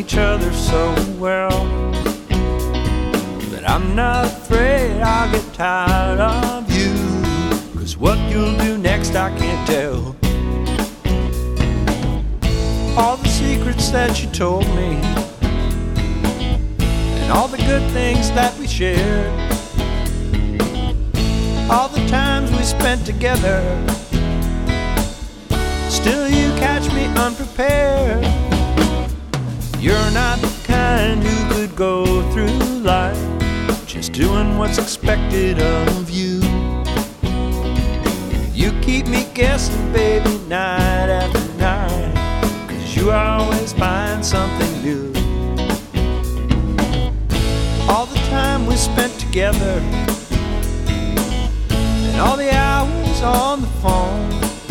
each other so well that I'm not afraid I'll get tired of you. 'Cause what you'll do next I can't tell. All the secrets that you told me and all the good things that we shared, all the times we spent together, still you catch me unprepared. You're not the kind who could go through life just doing what's expected of you. You keep me guessing, baby, night after night, 'cause you always find something new. All the time we spent together and all the hours on the phone,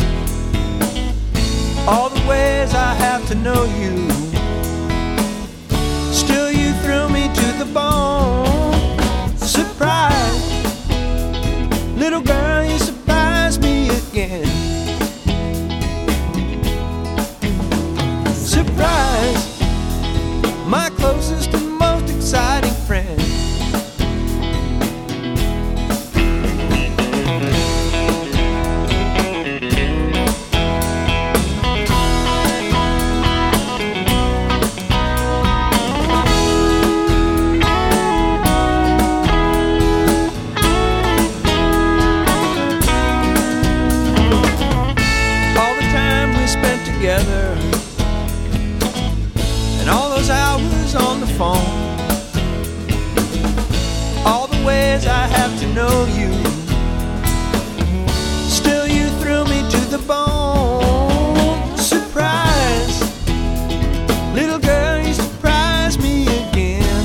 all the ways I have to know you, still you threw me to the bone. Surprise, little girl, you surprise me again. Surprise, my closest and most exciting friend. Together and all those hours on the phone, all the ways I have to know you, still you threw me to the bone. Surprise, little girl, you surprise me again.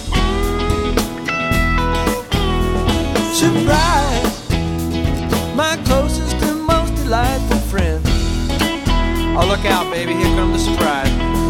Surprise, my closest and most delightful friend. Oh, look out, baby, here comes the surprise.